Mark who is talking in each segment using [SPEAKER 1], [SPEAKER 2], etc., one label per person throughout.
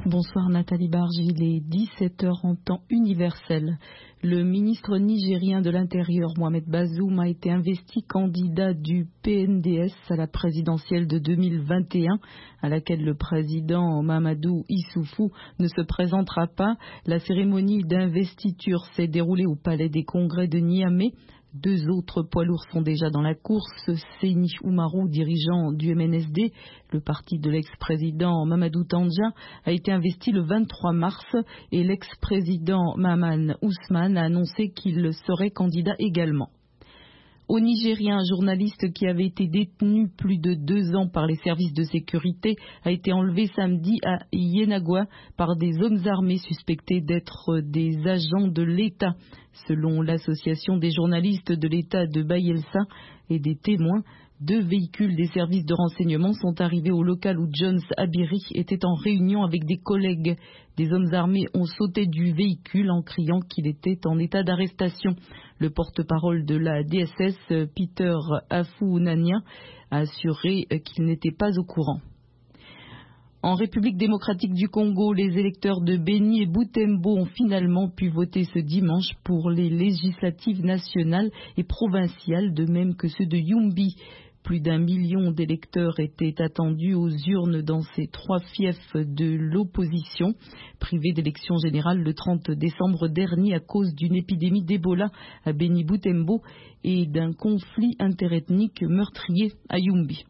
[SPEAKER 1] Bonsoir Nathalie Barge, il est 17h en temps universel. Le ministre nigérien de l'Intérieur, Mohamed Bazoum, a été investi candidat du PNDS à la présidentielle de 2021, à laquelle le président Mahamadou Issoufou ne se présentera pas. La cérémonie d'investiture s'est déroulée au Palais des Congrès de Niamey. 2 autres poids lourds sont déjà dans la course. Seyni Oumarou, dirigeant du MNSD, le parti de l'ex-président Mamadou Tandja, a été investi le 23 mars et l'ex-président Mahaman Ousmane a annoncé qu'il serait candidat également. Au Nigeria, un journaliste qui avait été détenu plus de 2 ans par les services de sécurité a été enlevé samedi à Yenagoa par des hommes armés suspectés d'être des agents de l'État. Selon l'association des journalistes de l'État de Bayelsa et des témoins, 2 véhicules des services de renseignement sont arrivés au local où Jones Abiri était en réunion avec des collègues. Des hommes armés ont sauté du véhicule en criant qu'il était en état d'arrestation. Le porte-parole de la DSS, Peter Afounania, a assuré qu'il n'était pas au courant. En République démocratique du Congo, les électeurs de Beni et Butembo ont finalement pu voter ce dimanche pour les législatives nationales et provinciales, de même que ceux de Yumbi. Plus d'1 million d'électeurs étaient attendus aux urnes dans ces 3 fiefs de l'opposition, privés d'élections générales le 30 décembre dernier à cause d'une épidémie d'Ebola à Beni-Butembo et d'un conflit interethnique meurtrier à Yumbi.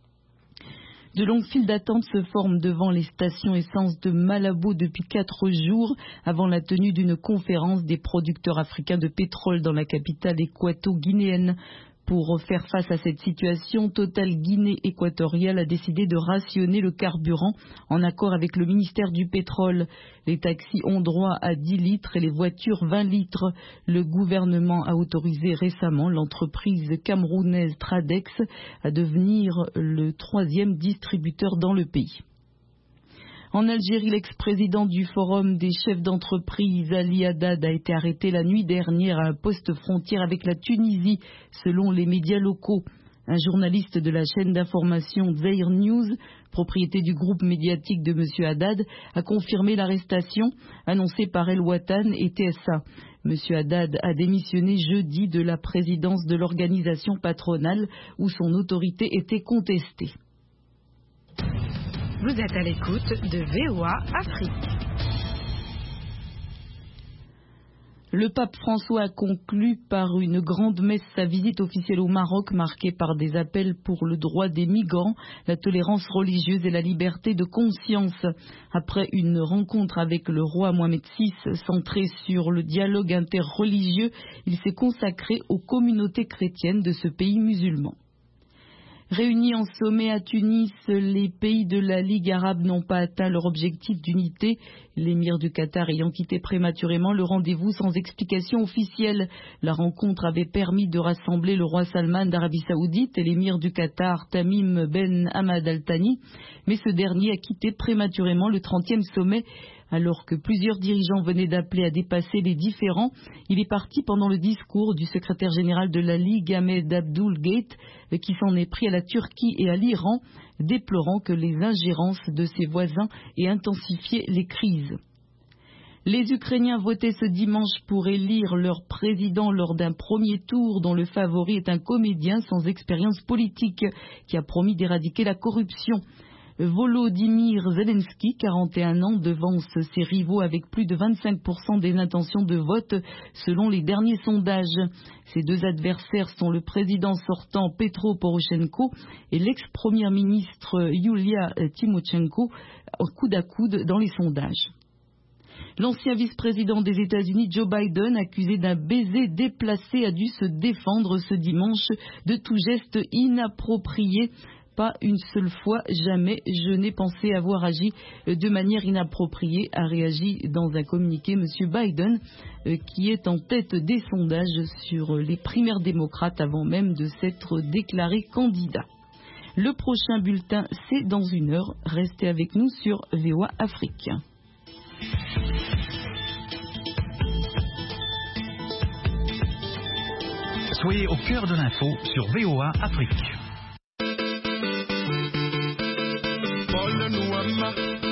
[SPEAKER 1] De longues files d'attente se forment devant les stations essence de Malabo depuis 4 jours avant la tenue d'une conférence des producteurs africains de pétrole dans la capitale équato-guinéenne. Pour faire face à cette situation, Total Guinée équatoriale a décidé de rationner le carburant en accord avec le ministère du pétrole. Les taxis ont droit à 10 litres et les voitures 20 litres. Le gouvernement a autorisé récemment l'entreprise camerounaise Tradex à devenir le 3e distributeur dans le pays. En Algérie, l'ex-président du Forum des chefs d'entreprise, Ali Haddad, a été arrêté la nuit dernière à un poste frontière avec la Tunisie, selon les médias locaux. Un journaliste de la chaîne d'information Zaïr News, propriété du groupe médiatique de M. Haddad, a confirmé l'arrestation annoncée par El Watan et TSA. M. Haddad a démissionné jeudi de la présidence de l'organisation patronale où son autorité était contestée.
[SPEAKER 2] Vous êtes à l'écoute de VOA Afrique.
[SPEAKER 1] Le pape François a conclu par une grande messe sa visite officielle au Maroc, marquée par des appels pour le droit des migrants, la tolérance religieuse et la liberté de conscience. Après une rencontre avec le roi Mohamed VI centrée sur le dialogue interreligieux, il s'est consacré aux communautés chrétiennes de ce pays musulman. Réunis en sommet à Tunis, les pays de la Ligue arabe n'ont pas atteint leur objectif d'unité, l'émir du Qatar ayant quitté prématurément le rendez-vous sans explication officielle. La rencontre avait permis de rassembler le roi Salman d'Arabie Saoudite et l'émir du Qatar Tamim Ben Hamad Al Thani, mais ce dernier a quitté prématurément le 30e sommet. Alors que plusieurs dirigeants venaient d'appeler à dépasser les différends, il est parti pendant le discours du secrétaire général de la Ligue, Ahmed Abdoul Gate, qui s'en est pris à la Turquie et à l'Iran, déplorant que les ingérences de ses voisins aient intensifié les crises. Les Ukrainiens votaient ce dimanche pour élire leur président lors d'un premier tour dont le favori est un comédien sans expérience politique qui a promis d'éradiquer la corruption. Volodymyr Zelensky, 41 ans, devance ses rivaux avec plus de 25% des intentions de vote selon les derniers sondages. Ces 2 adversaires sont le président sortant Petro Poroshenko et l'ex-première ministre Yulia Tymoshenko, coude à coude dans les sondages. L'ancien vice-président des États-Unis, Joe Biden, accusé d'un baiser déplacé, a dû se défendre ce dimanche de tout geste inapproprié. Pas une seule fois, jamais, je n'ai pensé avoir agi de manière inappropriée, a réagi dans un communiqué M. Biden, qui est en tête des sondages sur les primaires démocrates avant même de s'être déclaré candidat. Le prochain bulletin, c'est dans 1 heure. Restez avec nous sur VOA Afrique.
[SPEAKER 3] Soyez au cœur de l'info sur VOA Afrique.
[SPEAKER 4] Paul Nouama.